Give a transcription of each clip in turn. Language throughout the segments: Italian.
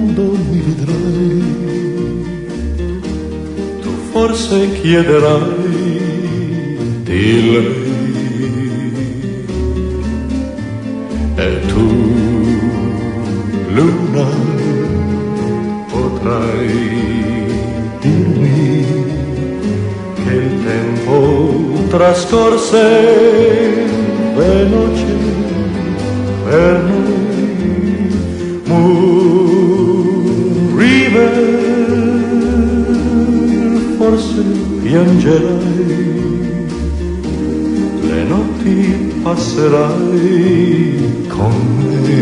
mondo mi vedrai, tu forse chiederai di lei, e tu, luna, potrai dirmi che il tempo trascorse veloce per noi. Moon River, forse piangerai, le notti passerai con me,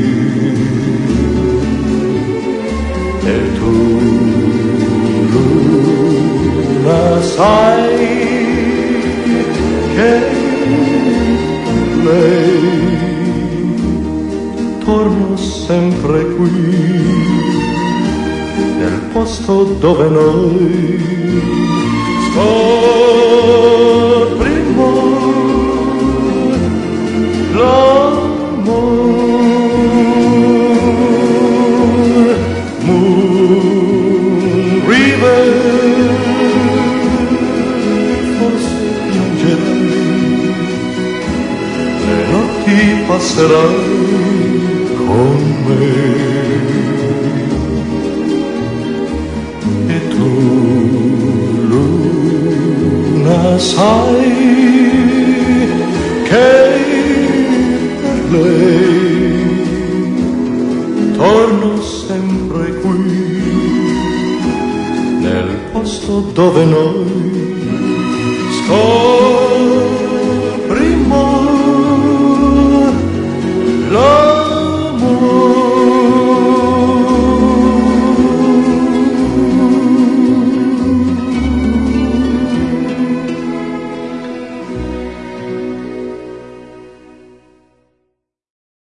e tu, luna, sai che lei torno sempre qui, nel posto dove noi scoprimmo l'amore. Moon River, forse piangerai, le notti passerai con me, e tu, luna, sai che per lei torno sempre qui, nel posto dove noi